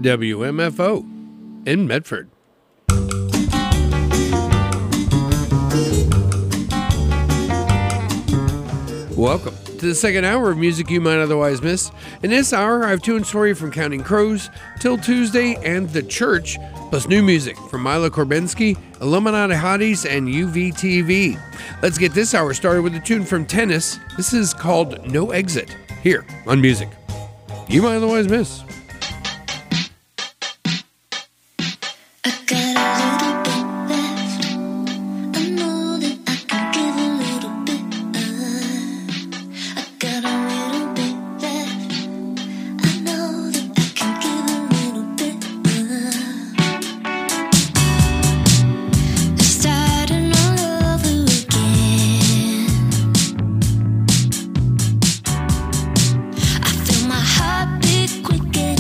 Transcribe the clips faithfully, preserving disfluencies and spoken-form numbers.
W M F O in Medford. Welcome to the second hour of Music You Might Otherwise Miss. In this hour, I've tuned for you from Counting Crows, Till Tuesday, and The Church, plus new music from Mila Korbensky, Illuminati Hotties, and U V T V. Let's get this hour started with a tune from Tennis. This is called No Exit, here on Music You Might Otherwise Miss. Quick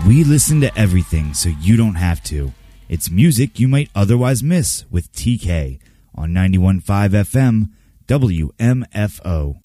We listen to everything so you don't have to. It's music you might otherwise miss with T K on ninety-one point five F M W M F O.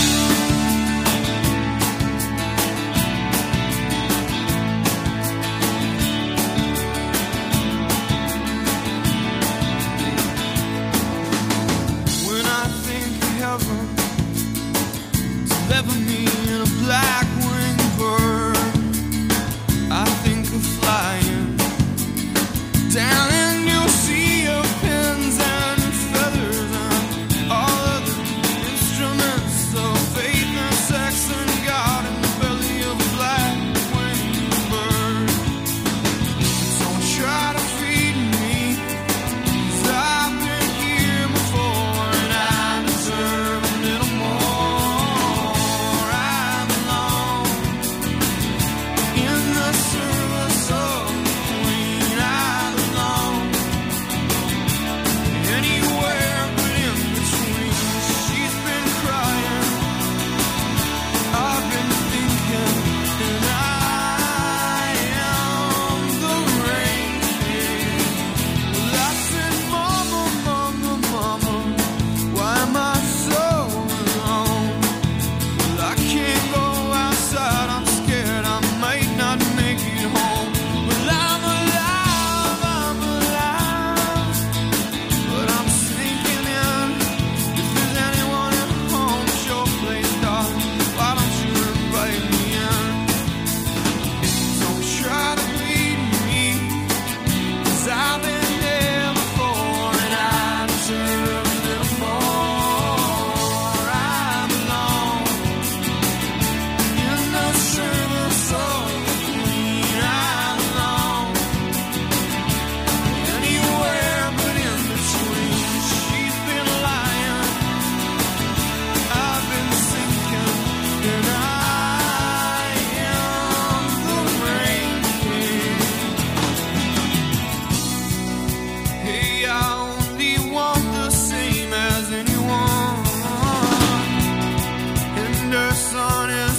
When I think of heaven, deliver me in a black winged bird. I think of flying down in your sea of pins and feathers and all of the instruments of faith and sex and God in the belly of a black winged bird. Don't try to feed me, 'cause I've been here before and I deserve a little more. I belong in the service of the Queen. I belong anywhere but in between. She's been crying, I've been thinking, and I am the rain king. Well, I said, Mama, Mama, Mama, why am I so alone? Well, I can't go outside, I'm scared I might not make it home. Well, I'm alive, I'm alive, but I'm sinking in. If there's anyone at home, sure place, darling, why don't you invite me in? Don't try to lead me, 'cause I've been there before and I deserve a little more. I belong in the service of the Queen. I belong anywhere but in between. She's been lying, I've been sinking, and I am the rain king. Hey, I only want the same as anyone, and her son is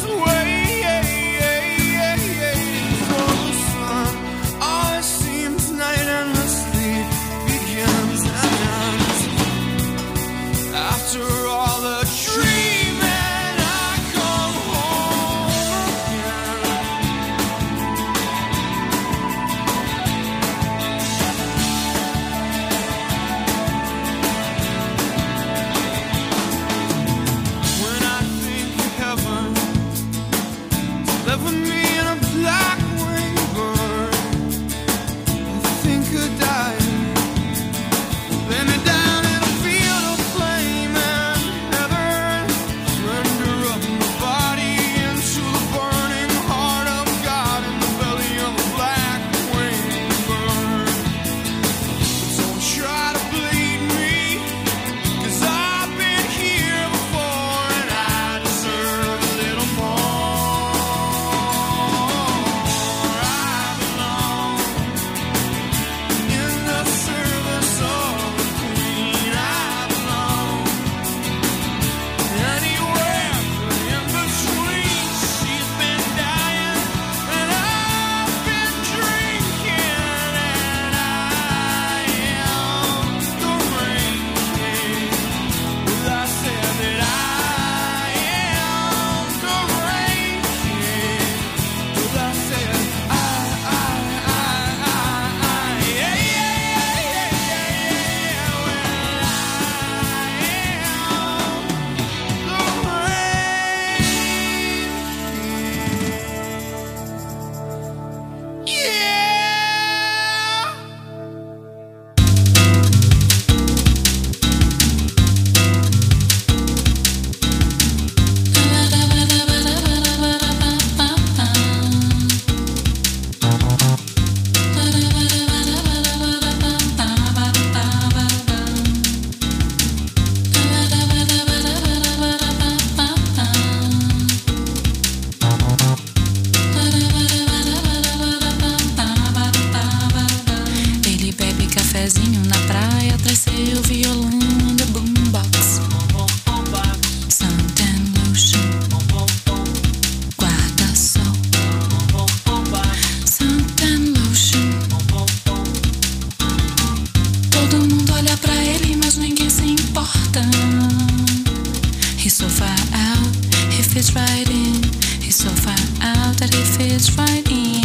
waiting for the sun. All it seems night endlessly begins and ends. After all the dreaming, I come home again. When I think of heaven, deliver me in a black winged bird. I think of dying, lay me down in a field of flame and heather. Render up my body into the burning heart of God in the belly of a black winged bird. Don't try to bleed me, 'cause I've been here before and I deserve a little more. fits right in.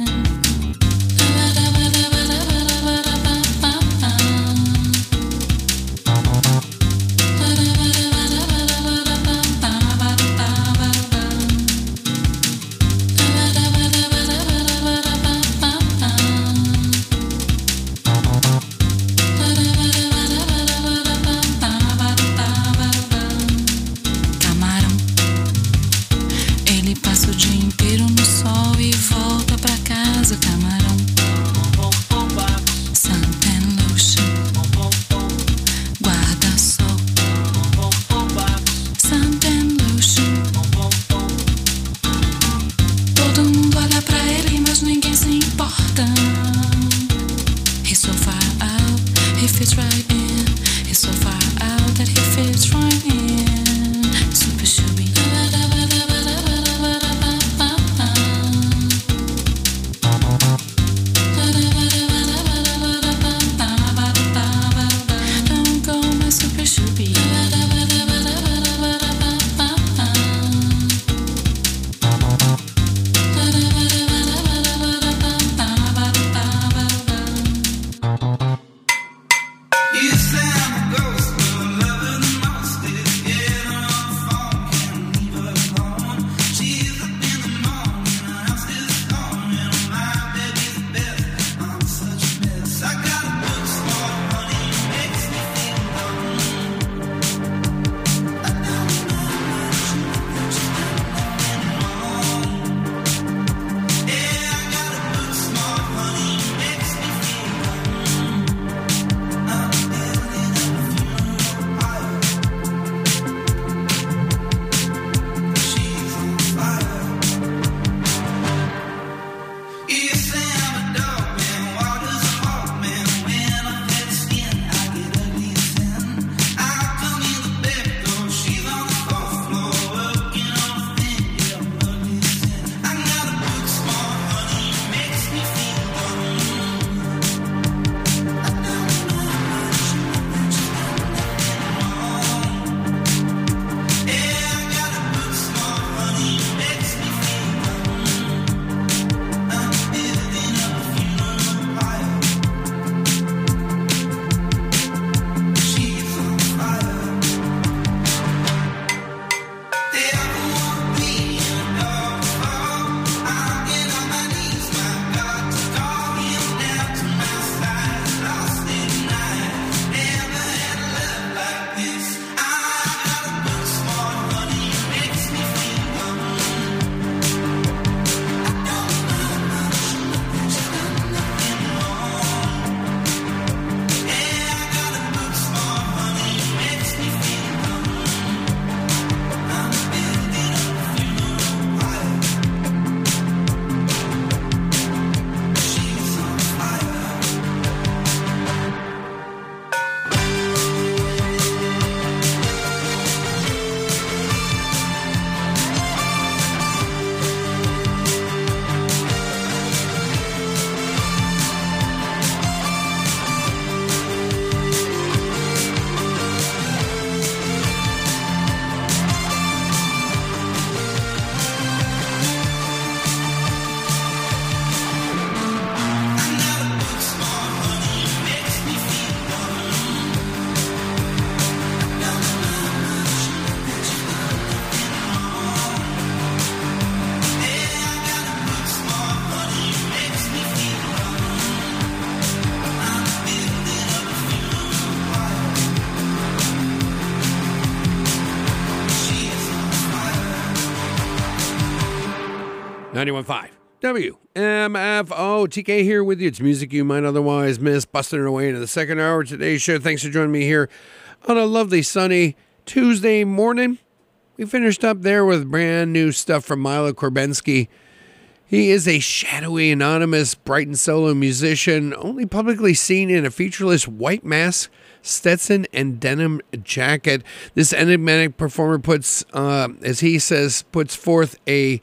ninety-one point five W M F O. T K here with you. It's music you might otherwise miss. Busting it away into the second hour of today's show. Thanks for joining me here on a lovely sunny Tuesday morning. We finished up there with brand new stuff from Milo Korbensky. He is a shadowy, anonymous Brighton solo musician, only publicly seen in a featureless white mask, Stetson, and denim jacket. This enigmatic performer puts, uh, as he says, puts forth a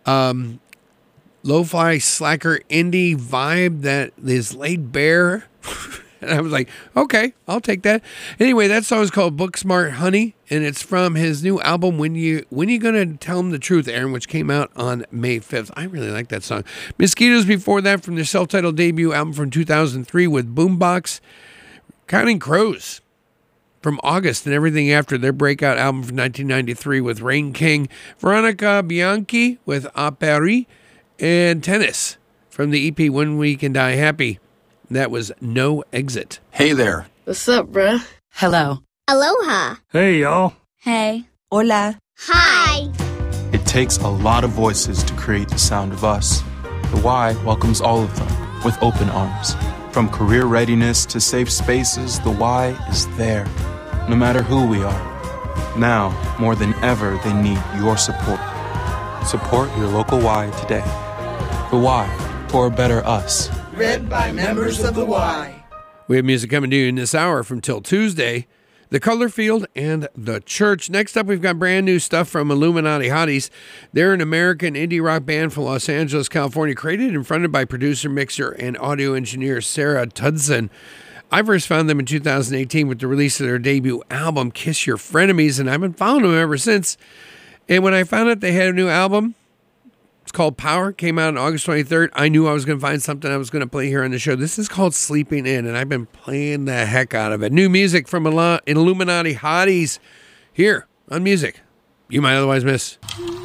um, lo-fi slacker indie vibe that is laid bare And I was like, okay, I'll take that. Anyway, that song is called Booksmart Honey, and it's from his new album, When You When You Gonna Tell Him the Truth, Aaron, which came out on May fifth. I really like that song. Mosquitoes before that from their self-titled debut album from two thousand three with Boombox. Counting Crows from August and everything after their breakout album from nineteen ninety-three with Rain King. Veronica Bianchi with Aperi, and Tennis from the E P When We Can Die Happy. That was No Exit. Hey there. What's up, bruh? Hello. Aloha. Hey, y'all. Hey. Hola. Hi. It takes a lot of voices to create the sound of us. The Y welcomes all of them with open arms. From career readiness to safe spaces, the Y is there, no matter who we are. Now, more than ever, they need your support. Support your local Y today. The Y, for a better us. Read by members of the Y. We have music coming to you in this hour from Till Tuesday, The Color Field, and The Church. Next up, we've got brand new stuff from Illuminati Hotties. They're an American indie rock band from Los Angeles, California, created and fronted by producer, mixer, and audio engineer Sarah Tudson. I first found them in two thousand eighteen with the release of their debut album, Kiss Your Frenemies, and I've been following them ever since. And when I found out they had a new album, it's called Power, came out on August twenty-third. I knew I was going to find something I was going to play here on the show. This is called Sleeping In, and I've been playing the heck out of it. New music from Illuminati Hotties here on Music You Might Otherwise Miss.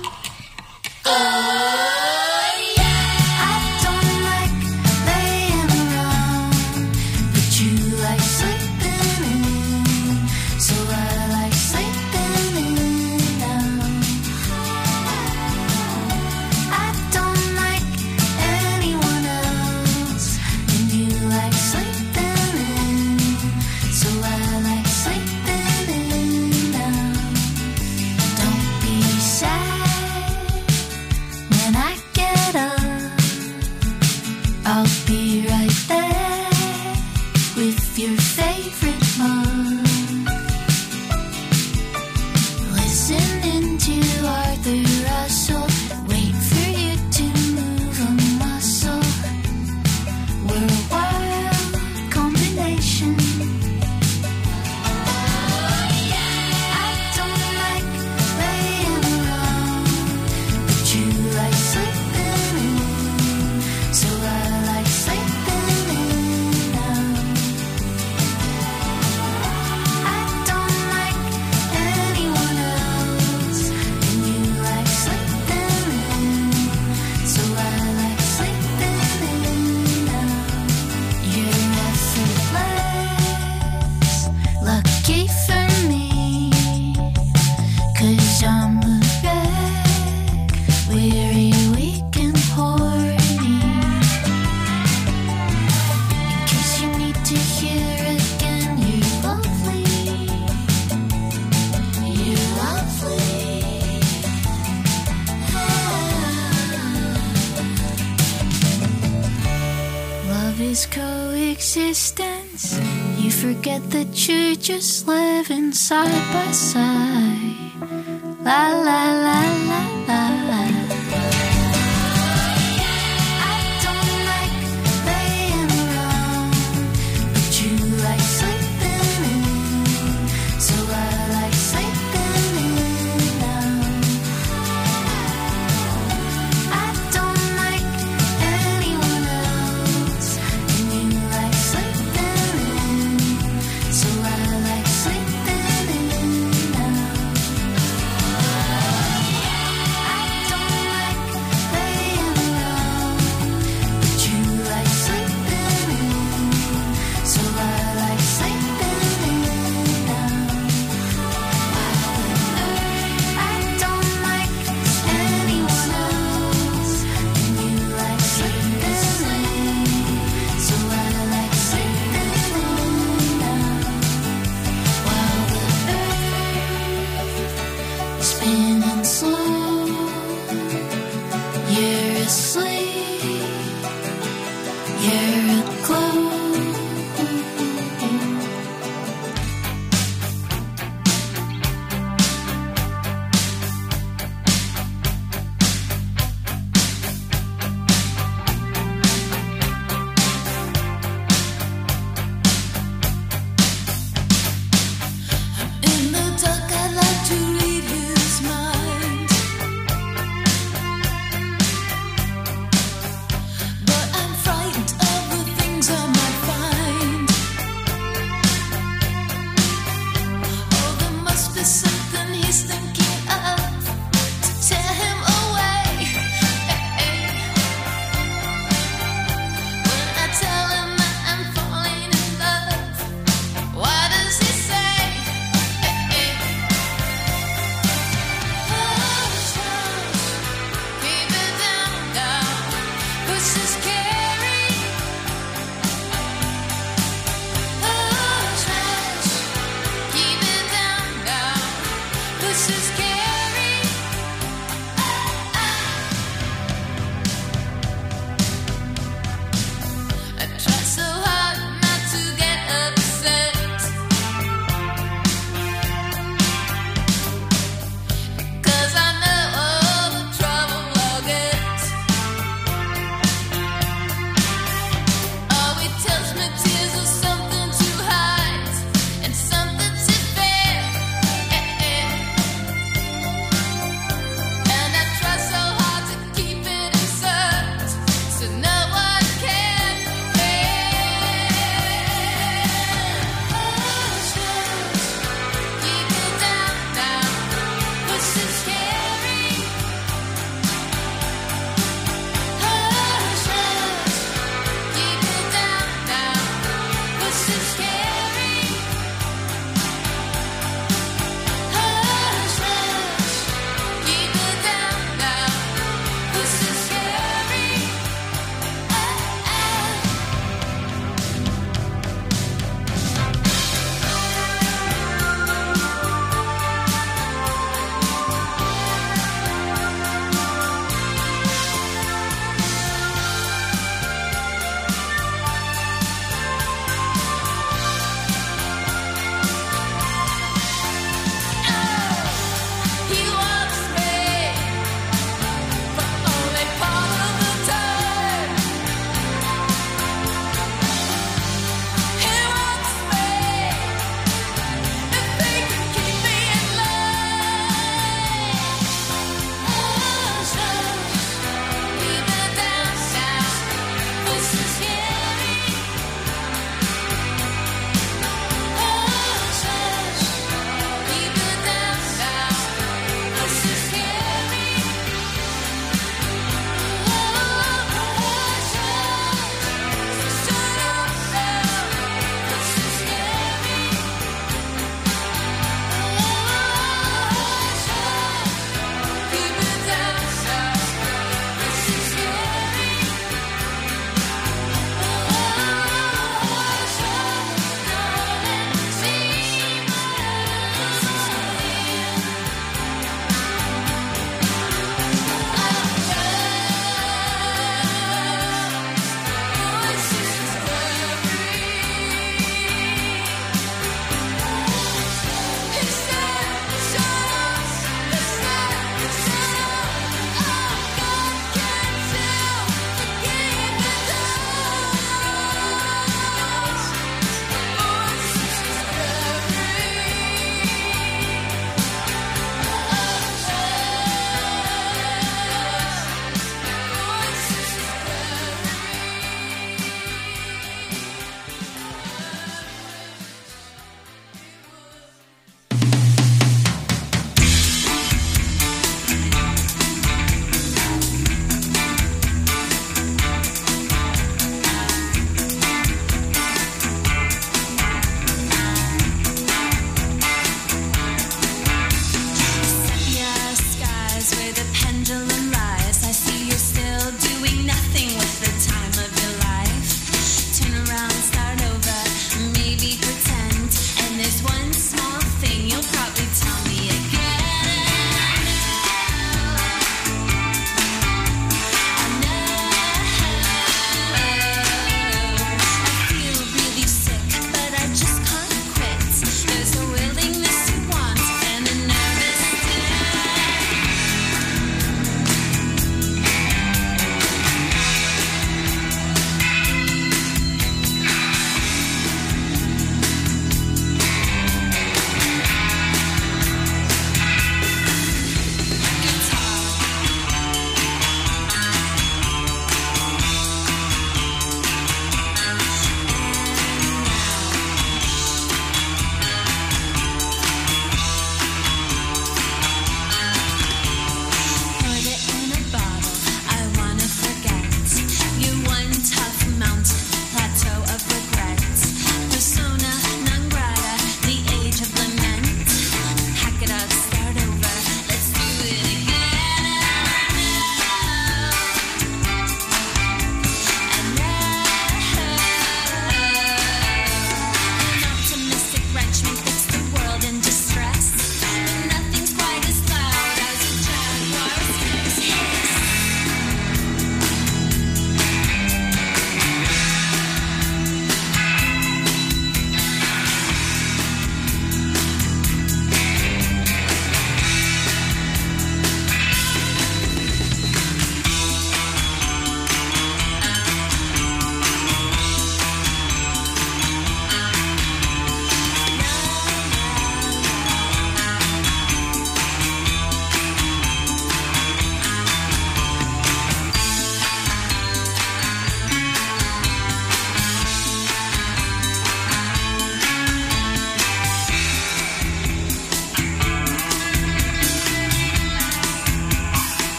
Coexistence. You forget that you're just living side by side. La la la la la la. I don't like laying around, but you like sleeping in, so I like sleeping in now. I don't like anyone else, and you like sleeping in, so I like sleeping in now. I don't like laying around, but you like sleeping in, so I like sleeping in now. I don't like anyone else, and you like sleeping in, so I like sleeping in now. While the earth is spinning slow, you're asleep, you're aglow.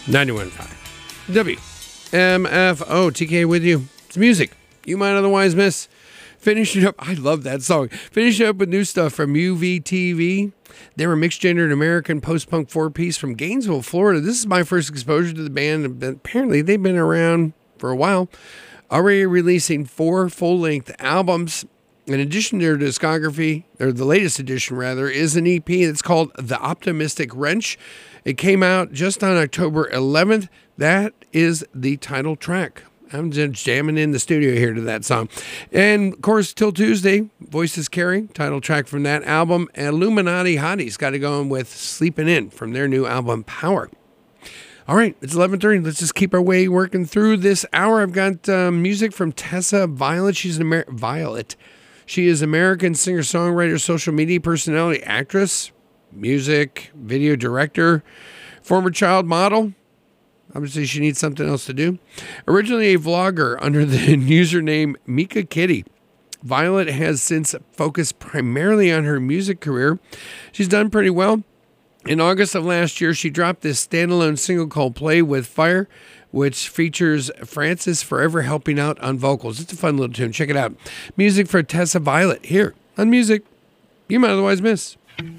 ninety-one point five W M F O. T K with you. It's music you might otherwise miss. Finishing up, I love that song. Finishing up with new stuff from U V T V. They're a mixed-gendered American post-punk four-piece from Gainesville, Florida. This is my first exposure to the band. Apparently, they've been around for a while. Already releasing four full-length albums. In addition to their discography, or the latest edition rather, is an E P that's called The Optimistic Wrench. It came out just on October eleventh. That is the title track. I'm just jamming in the studio here to that song. And, of course, Till Tuesday, Voices Carry, title track from that album. Illuminati Hotties got to go in with Sleeping In from their new album, Power. All right, it's eleven thirty. Let's just keep our way working through this hour. I've got um, music from Tessa Violet. She's an Amer- Violet. She is American singer-songwriter, social media personality, actress, music, video director, former child model. Obviously, she needs something else to do. Originally a vlogger under the username Mika Kitty, Violet has since focused primarily on her music career. She's done pretty well. In August of last year, she dropped this standalone single called Play With Fire, which features Francis Forever helping out on vocals. It's a fun little tune. Check it out. Music for Tessa Violet here on Music You Might Otherwise Miss.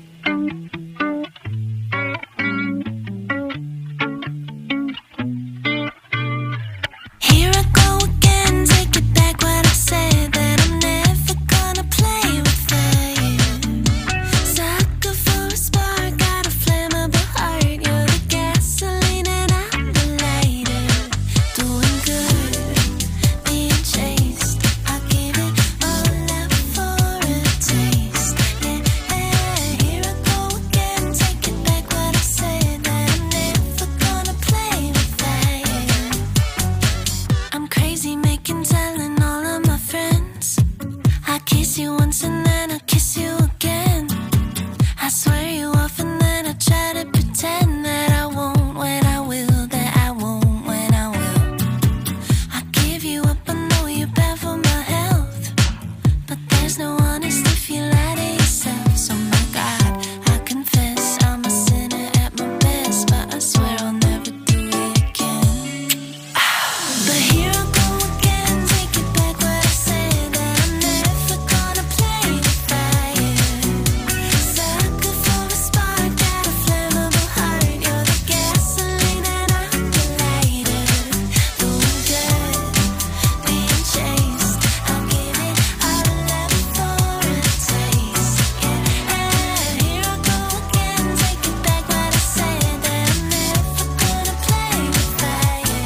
Here I go again, take it back what I said, that I'm never gonna play with fire. Sucker for a spark, got a flammable heart. You're the gasoline and I'm the lighter. Doing good, being chased. I'll give it all up for a taste. Yeah, yeah. Here I go again, take it back what I said, that I'm never gonna play with fire. I'm crazy making telling all of my friends I kiss you once and then I kiss you again. I swear you off and then I try to pretend that I won't when I will, that I won't when I will. I give you up, I know you're bad for my health, but there's no honest if you lie to yourself. So my God, I confess I'm a sinner at my best, but I swear I'll never do it again. But here I go again, take it back what I said, that I'm never gonna play with fire. Sucker for a spark, got a flammable heart. You're the gasoline and I'm the lighter. Doing good, being chased. I'll give it all up for a taste. Yeah, here I go again, take it back what I said, that I'm never gonna play with fire.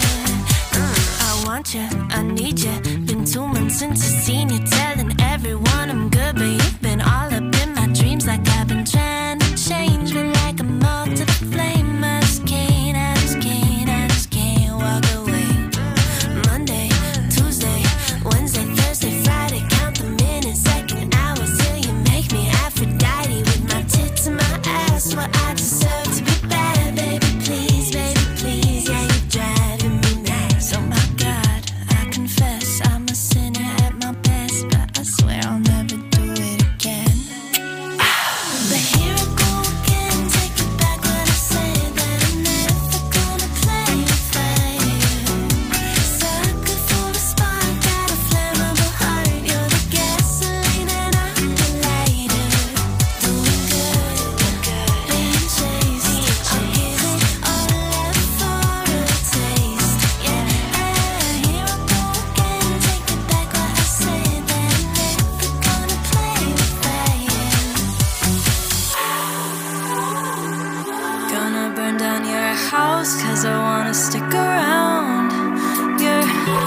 I want you, I need you. Been two months since I seen you, telling everyone I'm good, but you've been all up in my dreams like I've been trying to change me, like a moth to the flame. I just can't, I just can't, I just can't walk away. Monday, Tuesday, Wednesday, Thursday, Friday, count the minutes, second hours till you make me Aphrodite with my tits and my ass. Well, I deserve to be bad, baby, please, baby, please. Yeah, you're driving me mad. So my God, I confess I'm a sinner at my best, but I swear I'll never do it again. But here I go again, take it back what I said, that I'm never gonna play with fire. Sucker for a spark, got a flammable heart. You're the gasoline and I'm the lighter. Doing good, being chased. I'll give it all up for a taste. Yeah, here I go again, take it back what I said, that I'm never gonna play with fire. Gonna burn down your house, cause I wanna stick around. Your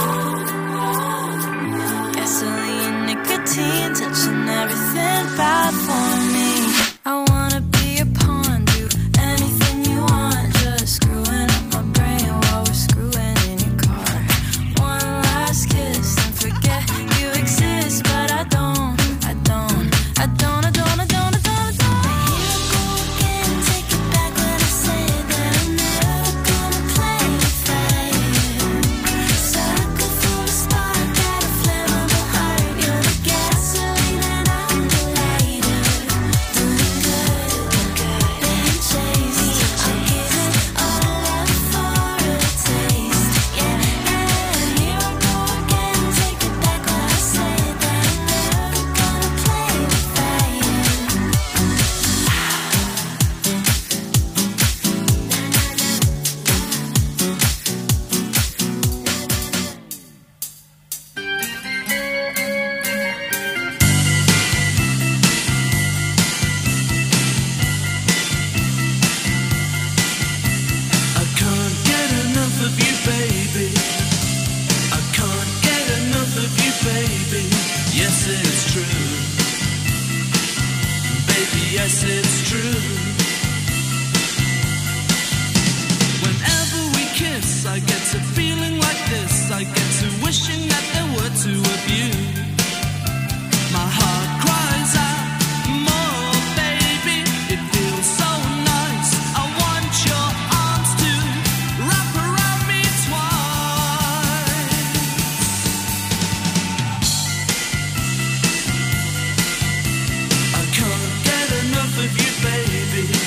gasoline, nicotine, touching everything bad for me. I wanna be a pawn, do anything you want, just screwing up my brain while we're screwing in your car. One last kiss, then forget you exist, but I don't, I don't, I don't, I don't, I don't, I don't, I don't. Here I go again, take it back what I said, that I'm never gonna play with fire. Sucker true. Whenever we kiss, I get to feeling like this. I get to wishing that there were two of you. My heart cries out, more baby. It feels so nice. I want your arms to wrap around me twice. I can't get enough of you, baby.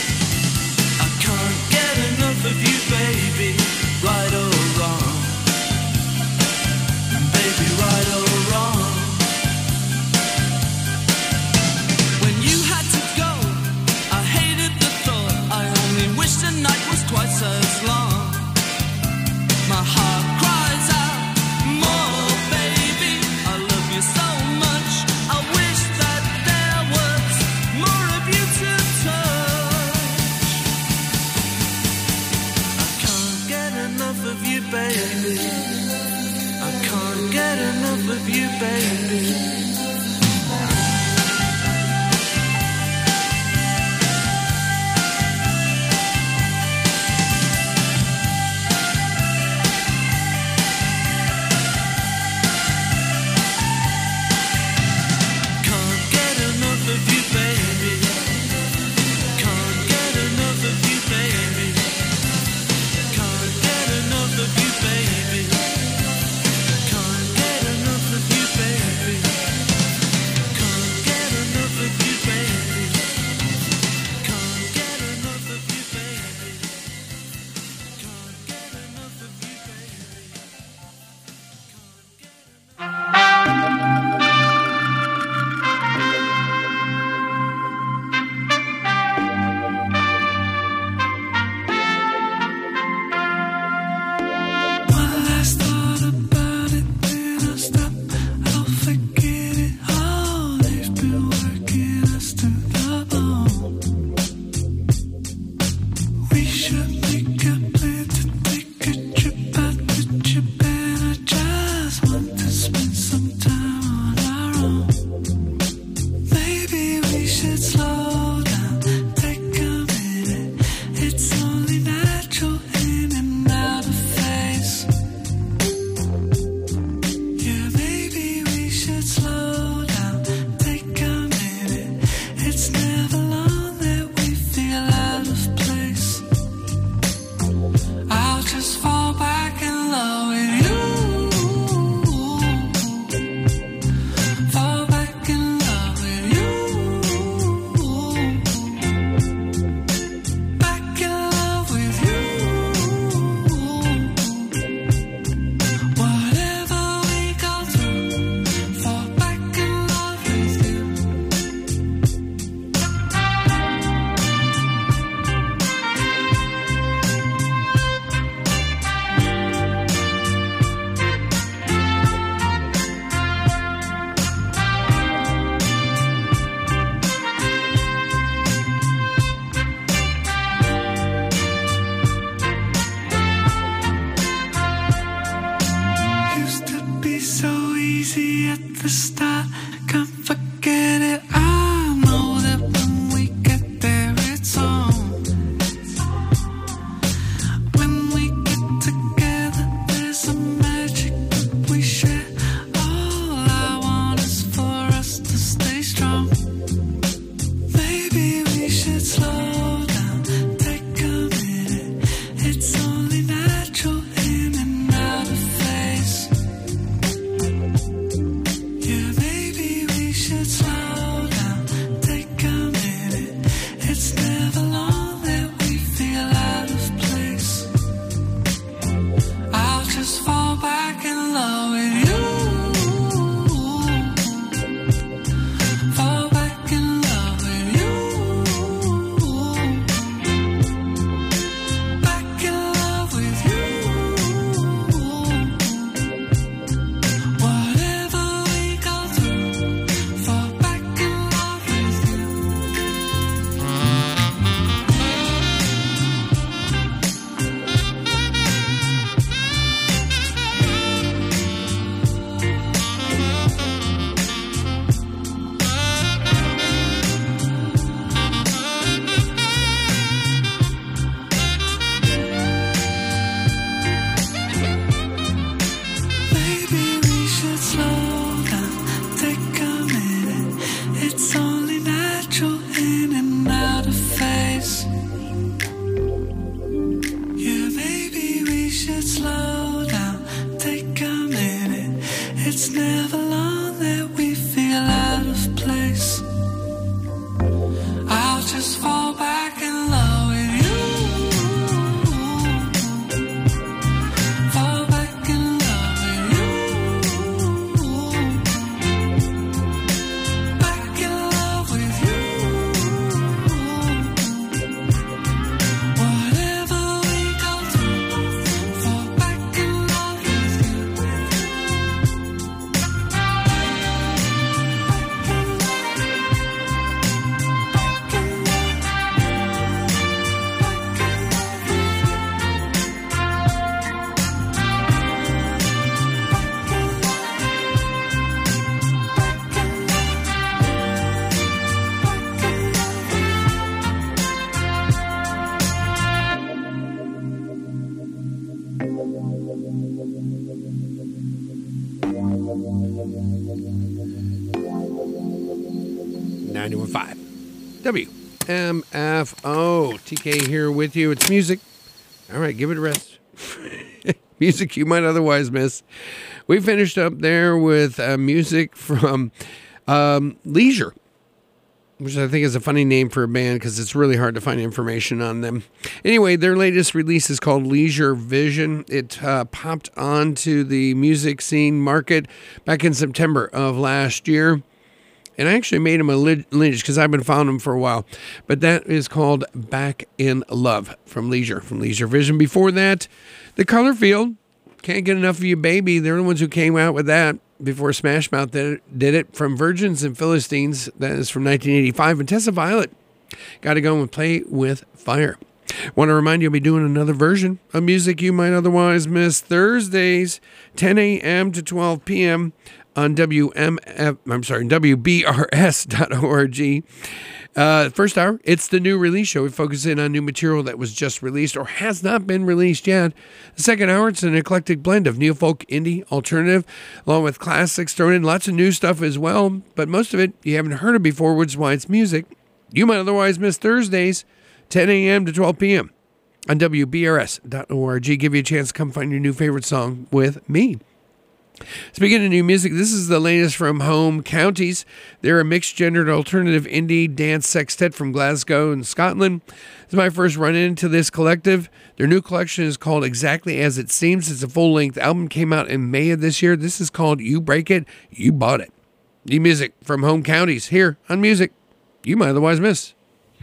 W M F O. T K here with you. It's music. All right, give it a rest. Music you might otherwise miss. We finished up there with uh, music from um, Leisure, which I think is a funny name for a band because it's really hard to find information on them. Anyway, their latest release is called Leisure Vision. It uh, popped onto the music scene market back in September of last year. And I actually made him a lineage because I've been following him for a while. But that is called Back in Love from Leisure, from Leisure Vision. Before that, The Color Field, Can't Get Enough of You Baby. They're the ones who came out with that before Smash Mouth did it. From Virgins and Philistines, that is from nineteen eighty-five. And Tessa Violet, Got to Go and Play with Fire. Want to remind you, I'll be doing another version of music you might otherwise miss Thursdays, ten a.m. to twelve p.m. on W M F, I'm sorry, W B R S dot org. Uh, first hour, it's the new release show. We focus in on new material that was just released or has not been released yet. The second hour, it's an eclectic blend of neo-folk, indie, alternative, along with classics thrown in. Lots of new stuff as well, but most of it you haven't heard of before, which is why it's music you might otherwise miss Thursdays, ten a.m. to twelve p.m. on W B R S dot org. Give you a chance to come find your new favorite song with me. Speaking of new music, this is the latest from Home Counties. They're a mixed-gendered alternative indie dance sextet from Glasgow in Scotland. This is my first run into this collective. Their new collection is called Exactly As It Seems. It's a full-length album, came out in May of this year. This is called You Break It, You Bought It. New music from Home Counties here on Music You Might Otherwise Miss.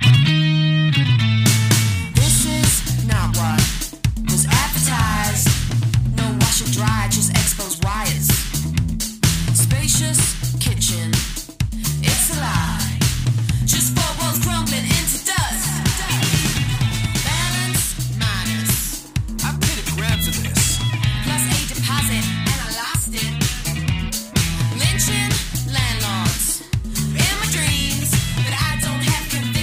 This is not what was advertised. No wash and dry, just exposed wires. Spacious kitchen, it's a lie. Just four walls crumbling into dust. Balance minus. I paid a grand for this. Plus a deposit and I lost it. Lynching landlords in my dreams, but I don't have conviction.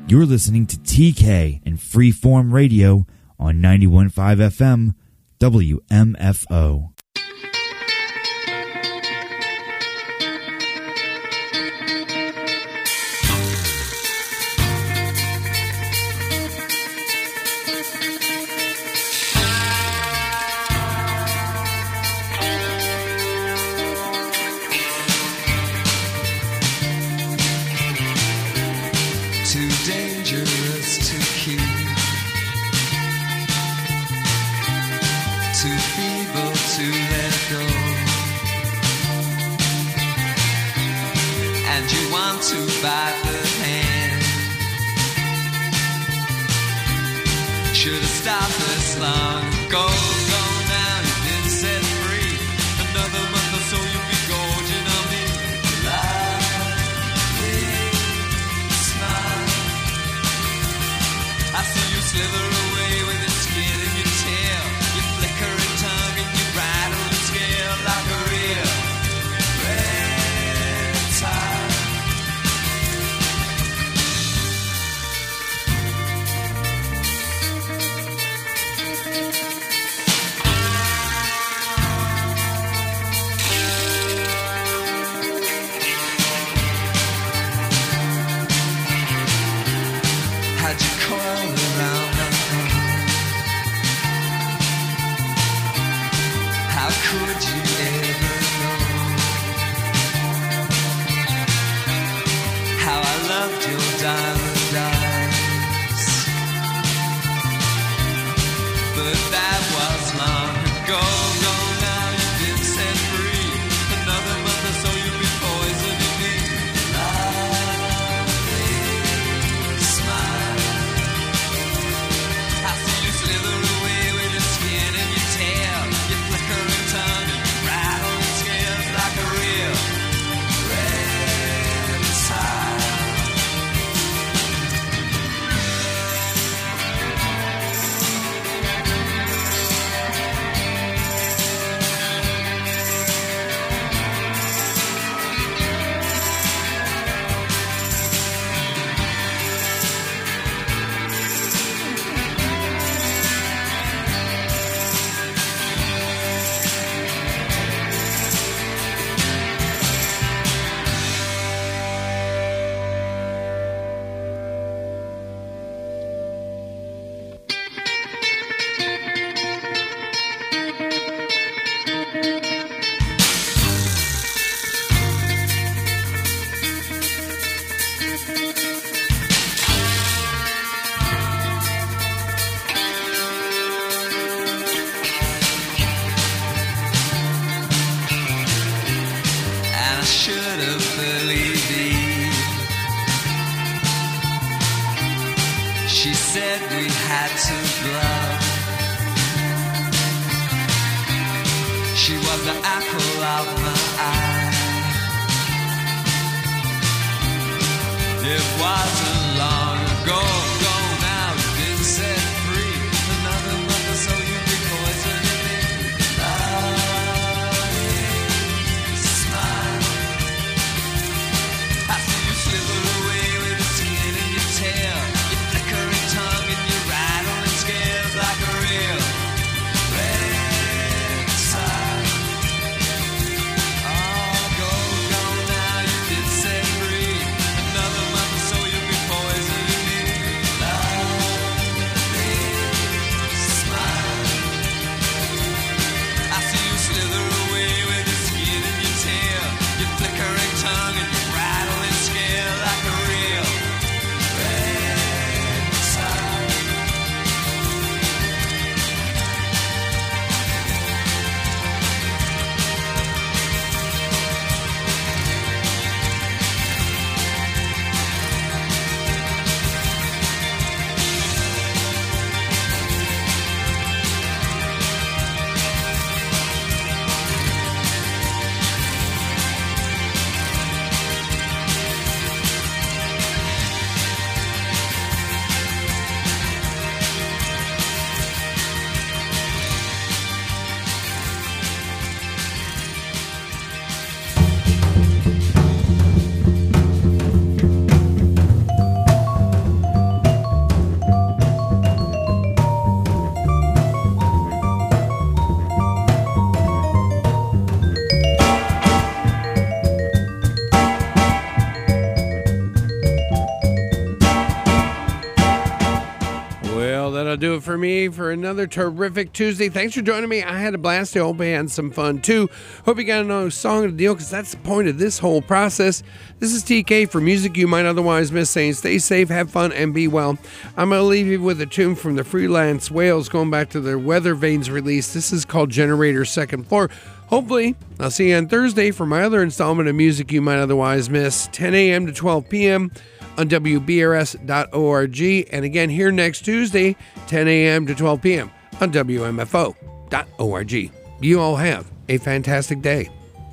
You're listening to T K and Freeform Radio on ninety-one point five F M W M F O. Another month or so you'll be poisoning me. do it for me for another terrific Tuesday. Thanks for joining me. I had a blast. I hope you had some fun too. Hope you got another song to deal, because that's the point of this whole process. This is T K for Music You Might Otherwise Miss, saying stay safe, have fun, and be well. I'm going to leave you with a tune from the Freelance Whales, going back to their Weather Vanes release. This is called Generator Second Floor. Hopefully, I'll see you on Thursday for my other installment of Music You Might Otherwise Miss, ten a.m. to twelve p.m. on W B R S dot org, and again here next Tuesday, ten a.m. to twelve p.m. on W M F O dot org. You all have a fantastic day.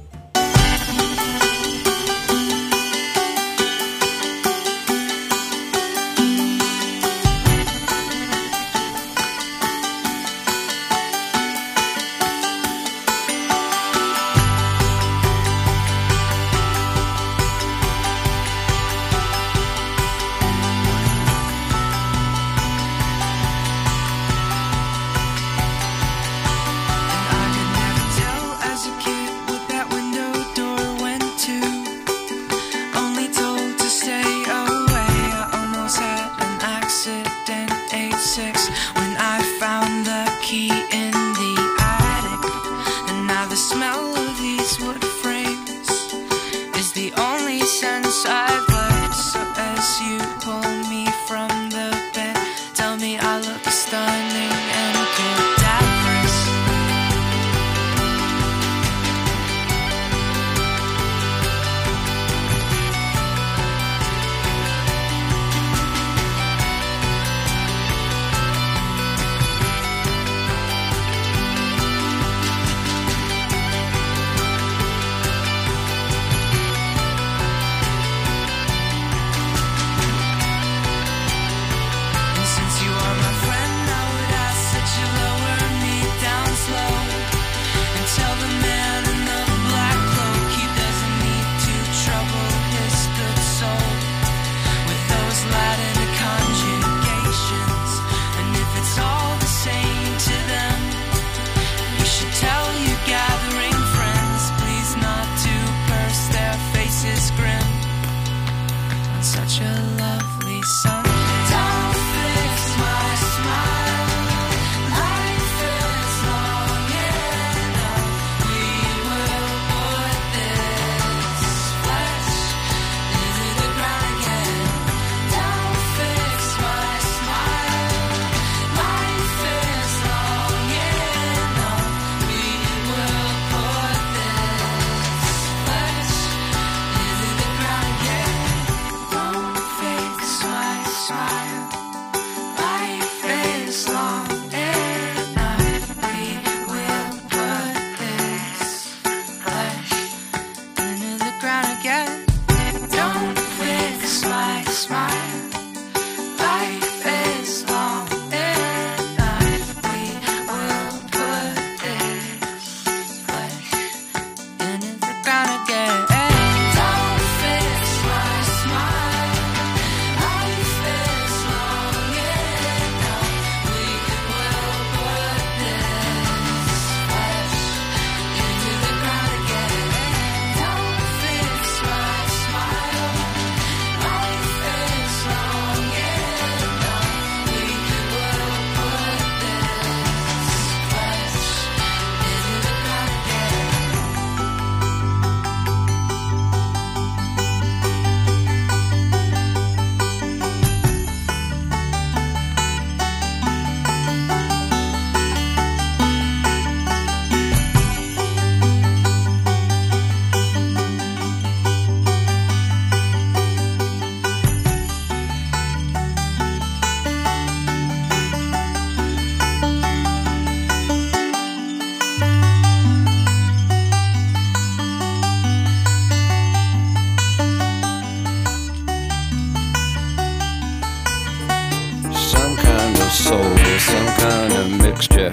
soul, some kind of mixture,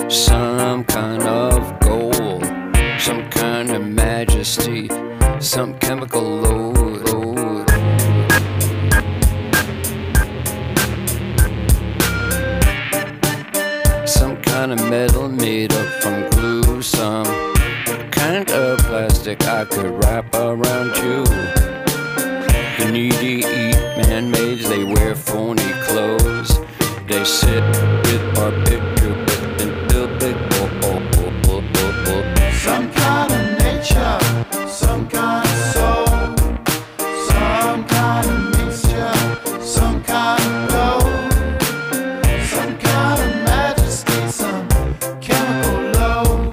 some kind of gold, some kind of majesty, some chemical load. load. Some kind of metal made up from glue, some kind of plastic I could wrap around you. The needy eat man-made, they wear phony clothes. they sit with our picture with and build big oh, oh, oh, oh, oh, oh. Some kind of nature, some kind of soul, some kind of mixture, some kind of gold, some kind of majesty, some chemical load.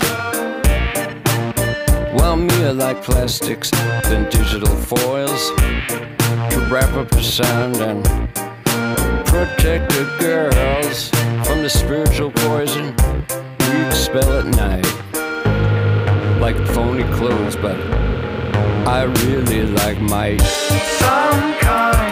Well, me, I like plastics and digital foils to wrap up the sound and protect the girls from the spiritual poison we expel at night. Like phony clothes, but I really like might. Some kind